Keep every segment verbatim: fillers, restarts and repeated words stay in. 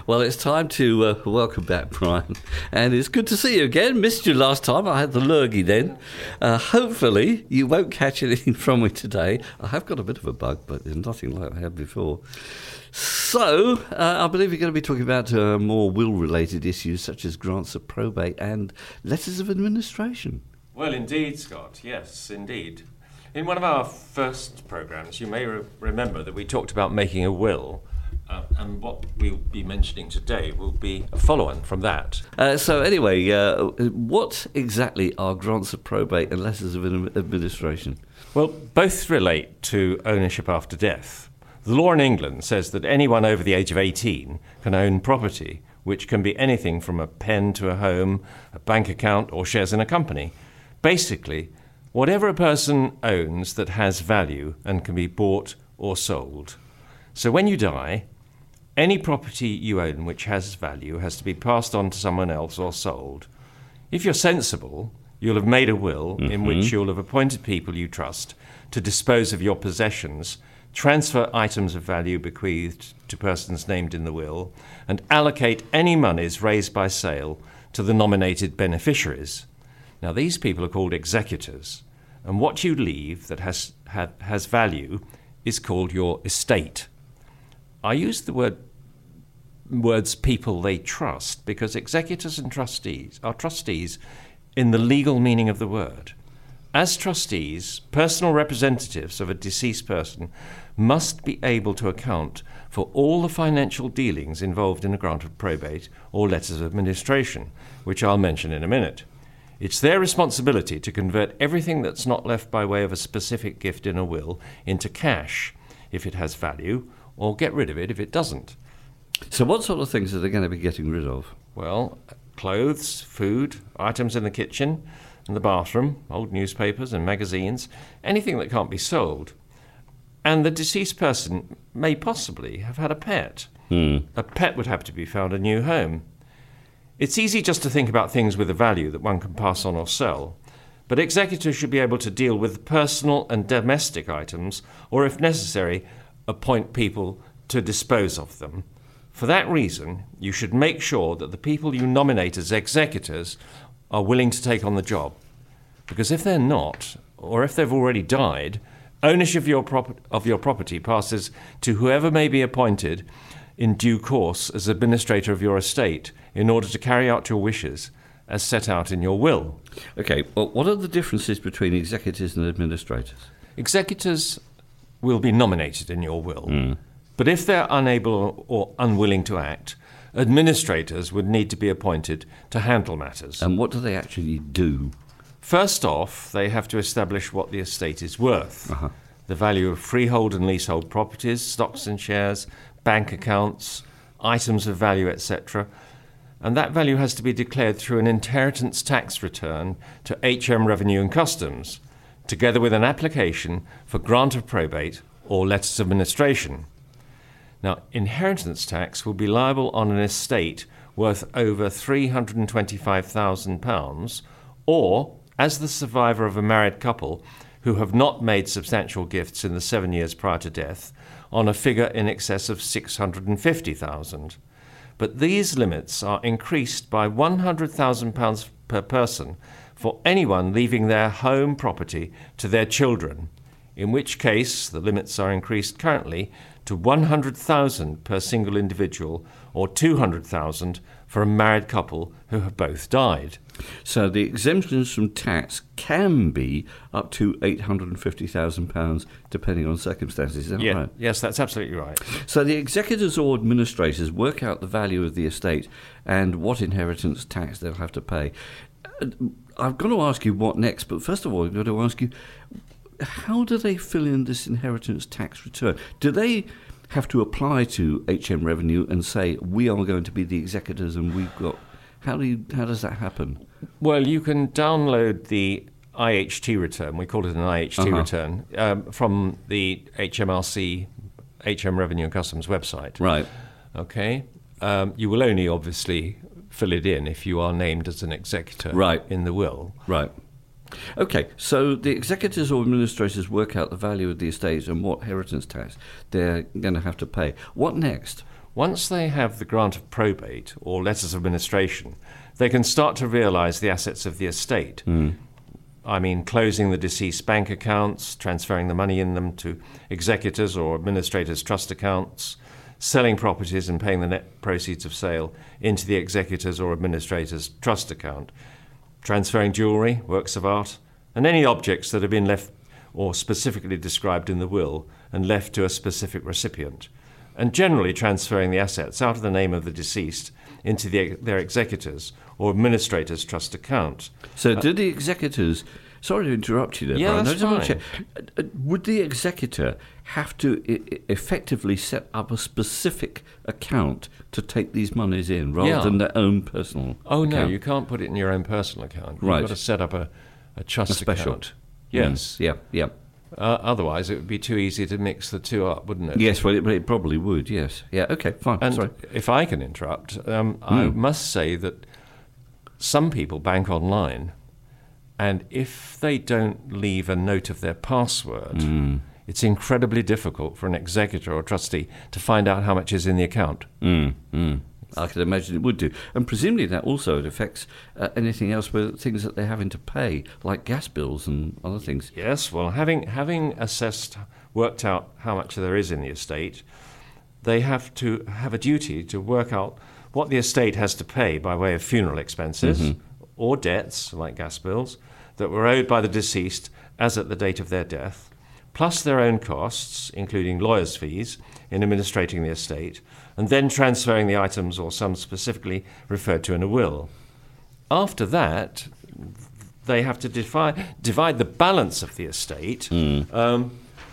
Well, it's time to uh, welcome back, Brian. And it's good to see you again. Missed you last time. I had the lurgy then. Uh, hopefully, you won't catch anything from me today. I have got a bit of a bug, but there's nothing like I had before. So, uh, I believe you're going to be talking about uh, more will-related issues, such as grants of probate and letters of administration. Well, indeed, Scott. Yes, indeed. In one of our first programmes, you may re- remember that we talked about making a will. Uh, and what we'll be mentioning today will be a follow-on from that. Uh, so anyway, uh, what exactly are grants of probate and letters of administration? Well, both relate to ownership after death. The law in England says that anyone over the age of eighteen can own property, which can be anything from a pen to a home, a bank account, or shares in a company. Basically, whatever a person owns that has value and can be bought or sold. So when you die, any property you own which has value has to be passed on to someone else or sold. If you're sensible, you'll have made a will mm-hmm. in which you'll have appointed people you trust to dispose of your possessions, transfer items of value bequeathed to persons named in the will, and allocate any monies raised by sale to the nominated beneficiaries. Now, these people are called executors, and what you leave that has ha, has value is called your estate. I use the word words people they trust because executors and trustees are trustees in the legal meaning of the word. As trustees, personal representatives of a deceased person must be able to account for all the financial dealings involved in a grant of probate or letters of administration, which I'll mention in a minute. It's their responsibility to convert everything that's not left by way of a specific gift in a will into cash if it has value, or get rid of it if it doesn't. So what sort of things are they going to be getting rid of? Well, clothes, food, items in the kitchen and the bathroom, old newspapers and magazines, anything that can't be sold. And the deceased person may possibly have had a pet. Hmm. A pet would have to be found a new home. It's easy just to think about things with a value that one can pass on or sell, but executors should be able to deal with personal and domestic items, or if necessary, appoint people to dispose of them. For that reason, you should make sure that the people you nominate as executors are willing to take on the job. Because if they're not, or if they've already died, ownership of your, prop- of your property passes to whoever may be appointed in due course as administrator of your estate in order to carry out your wishes as set out in your will. Okay, well, what are the differences between executors and administrators? Executors will be nominated in your will, mm. but if they're unable or unwilling to act, administrators would need to be appointed to handle matters. And what do they actually do? First off, they have to establish what the estate is worth, uh-huh. the value of freehold and leasehold properties, stocks and shares, bank accounts, items of value, et cetera. And that value has to be declared through an inheritance tax return to H M Revenue and Customs, together with an application for grant of probate or letters of administration. Now, inheritance tax will be liable on an estate worth over three hundred twenty-five thousand pounds, or, as the survivor of a married couple who have not made substantial gifts in the seven years prior to death, on a figure in excess of six hundred fifty thousand pounds. But these limits are increased by one hundred thousand pounds per person for anyone leaving their home property to their children, in which case the limits are increased currently to one hundred thousand pounds per single individual or two hundred thousand pounds for a married couple who have both died. So the exemptions from tax can be up to eight hundred fifty thousand pounds depending on circumstances, is that yeah, right? Yes, that's absolutely right. So the executors or administrators work out the value of the estate and what inheritance tax they'll have to pay. I've got to ask you what next, but first of all, I've got to ask you, how do they fill in this inheritance tax return? Do they have to apply to H M Revenue and say, we are going to be the executors and we've got... How do you, how does that happen? Well, you can download the I H T return, we call it an I H T uh-huh. return, um, from the H M R C, H M Revenue and Customs website. Right. Okay. Um, you will only obviously fill it in if you are named as an executor right. in the will. Right. Okay, so the executors or administrators work out the value of the estate and what inheritance tax they're going to have to pay. What next? once they have the grant of probate or letters of administration, they can start to realise the assets of the estate. Mm. I mean, closing the deceased's bank accounts, transferring the money in them to executors or administrators' trust accounts, selling properties and paying the net proceeds of sale into the executors or administrators' trust account, transferring jewellery, works of art, and any objects that have been left or specifically described in the will and left to a specific recipient, and generally transferring the assets out of the name of the deceased into the, their executors or administrators' trust account. So uh, did the executors... Sorry to interrupt you there, yeah, Brian. that's I just fine. want to check. Would the executor have to I- effectively set up a specific account to take these monies in rather Yeah. than their own personal Oh, no, account? you can't put it in your own personal account. You've Right. got to set up a, a trust A special. account. Yes. Mm. Yeah, yeah. Uh, otherwise, it would be too easy to mix the two up, wouldn't it? Yes, well, it, it probably would, yes. Yeah, okay, fine. And Sorry. if I can interrupt, um, I Mm. must say that some people bank online, and if they don't leave a note of their password, Mm. it's incredibly difficult for an executor or trustee to find out how much is in the account. Mm, mm. I can imagine it would do. And presumably that also affects uh, anything else, with things that they're having to pay, like gas bills and other things. Yes, well, having having assessed, worked out how much there is in the estate, they have to have a duty to work out what the estate has to pay by way of funeral expenses Mhm. or debts, like gas bills, that were owed by the deceased as at the date of their death, plus their own costs, including lawyers' fees, in administrating the estate, and then transferring the items or sums specifically referred to in a will. After that, they have to divide, divide the balance of the estate Mm. um,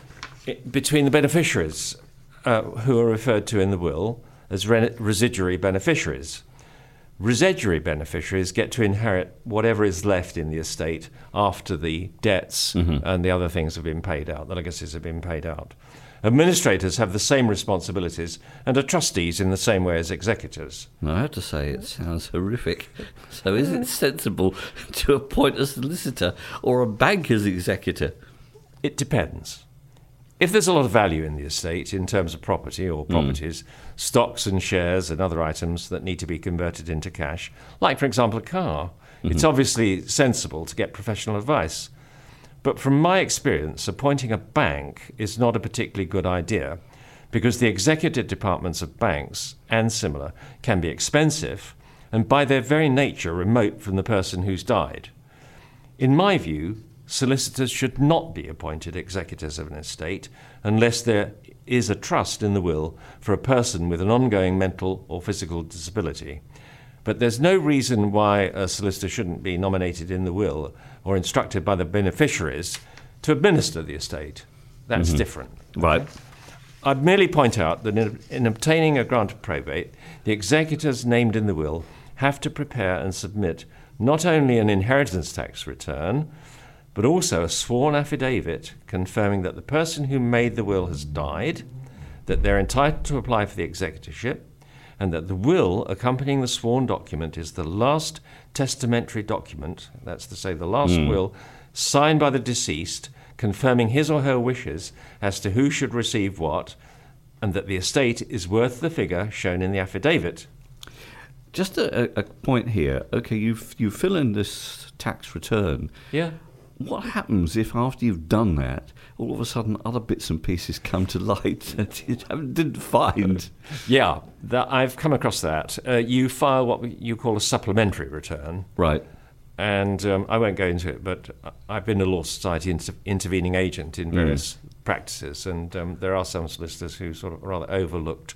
i- between the beneficiaries, uh, who are referred to in the will as re- residuary beneficiaries. Residuary beneficiaries get to inherit whatever is left in the estate after the debts Mhm. and the other things have been paid out, the legacies have been paid out. Administrators have the same responsibilities and are trustees in the same way as executors. Now, I have to say, it sounds horrific. So is it sensible to appoint a solicitor or a banker's executor? It depends. If there's a lot of value in the estate in terms of property or properties, stocks and shares and other items that need to be converted into cash, like, for example, a car, it's obviously sensible to get professional advice. But from my experience, appointing a bank is not a particularly good idea because the executive departments of banks and similar can be expensive and by their very nature remote from the person who's died. In my view, solicitors should not be appointed executors of an estate unless there is a trust in the will for a person with an ongoing mental or physical disability. But there's no reason why a solicitor shouldn't be nominated in the will or instructed by the beneficiaries to administer the estate. That's Mm-hmm. different. Right. I'd merely point out that in, in obtaining a grant of probate, the executors named in the will have to prepare and submit not only an inheritance tax return, but also a sworn affidavit confirming that the person who made the will has died, that they're entitled to apply for the executorship, and that the will accompanying the sworn document is the last testamentary document, that's to say the last Mm. will, signed by the deceased, confirming his or her wishes as to who should receive what, and that the estate is worth the figure shown in the affidavit. Just a, a point here. Okay, you you fill in this tax return. Yeah. What happens if after you've done that, all of a sudden other bits and pieces come to light that you haven't- didn't find? Yeah, that, I've come across that. Uh, you file what we- you call a supplementary return. Right. And um, I won't go into it, but I've been a Law Society inter- intervening agent in various mm. practices, and um, there are some solicitors who sort of rather overlooked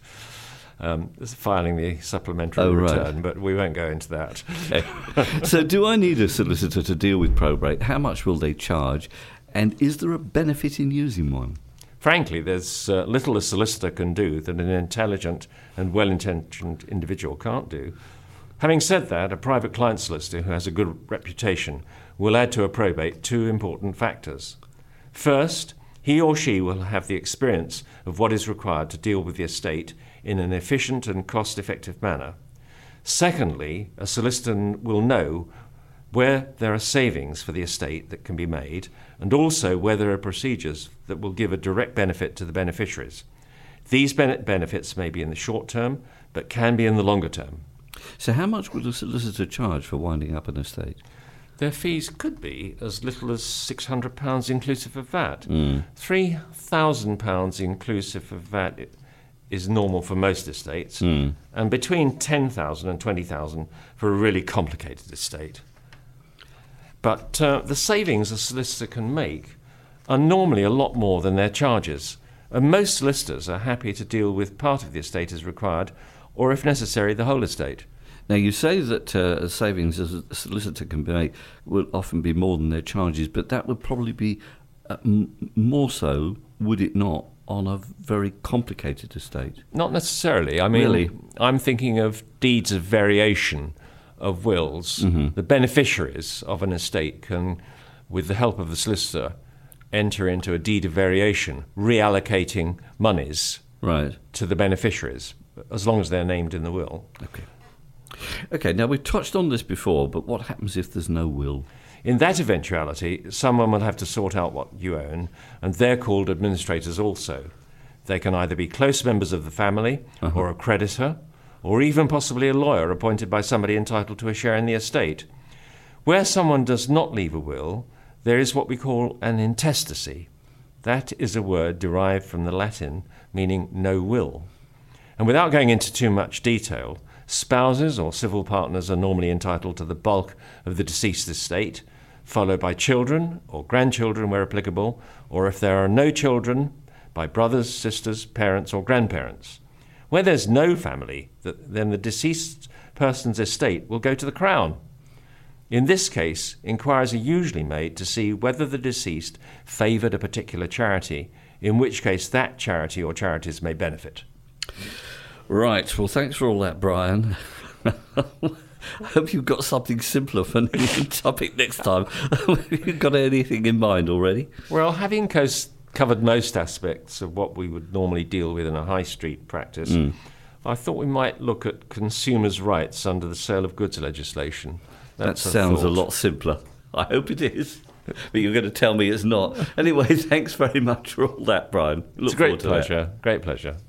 um, filing the supplementary Oh, right. return, but we won't go into that. Okay. So do I need a solicitor to deal with probate? How much will they charge? And is there a benefit in using one? Frankly, there's uh, little a solicitor can do that an intelligent and well-intentioned individual can't do. Having said that, a private client solicitor who has a good reputation will add to a probate two important factors. First, he or she will have the experience of what is required to deal with the estate in an efficient and cost-effective manner. Secondly, a solicitor will know where there are savings for the estate that can be made, and also where there are procedures that will give a direct benefit to the beneficiaries. These ben- benefits may be in the short term, but can be in the longer term. So how much would a solicitor charge for winding up an estate? Their fees could be as little as six hundred pounds inclusive of V A T. Mm. three thousand pounds inclusive of V A T is normal for most estates, Mm. and between ten thousand and twenty thousand for a really complicated estate. But uh, the savings a solicitor can make are normally a lot more than their charges, and most solicitors are happy to deal with part of the estate as required, or if necessary, the whole estate. Now, you say that uh, savings as a solicitor can make will often be more than their charges, but that would probably be uh, m- more so, would it not, on a very complicated estate? Not necessarily. I mean, Really? I'm thinking of deeds of variation of wills. Mm-hmm. The beneficiaries of an estate can, with the help of the solicitor, enter into a deed of variation, reallocating monies Right. to the beneficiaries, as long as they're named in the will. Okay. Okay, now we've touched on this before, but what happens if there's no will? In that eventuality, someone will have to sort out what you own, and they're called administrators also. They can either be close members of the family, Uh-huh. or a creditor, or even possibly a lawyer appointed by somebody entitled to a share in the estate. Where someone does not leave a will, there is what we call an intestacy. That is a word derived from the Latin meaning no will. And without going into too much detail, spouses or civil partners are normally entitled to the bulk of the deceased estate, followed by children or grandchildren where applicable, or if there are no children, by brothers, sisters, parents or grandparents. Where there's no family, then the deceased person's estate will go to the Crown. In this case, inquiries are usually made to see whether the deceased favoured a particular charity, in which case that charity or charities may benefit. Right, well, thanks for all that, Brian. I hope you've got something simpler for the topic next time. Have you got anything in mind already? Well, having cos- covered most aspects of what we would normally deal with in a high street practice, Mm. I thought we might look at consumers' rights under the sale of goods legislation. That's that a sounds a thought. lot simpler. I hope it is. But you're going to tell me it's not. Anyway, thanks very much for all that, Brian. Look It's a great forward to that. pleasure. Great pleasure.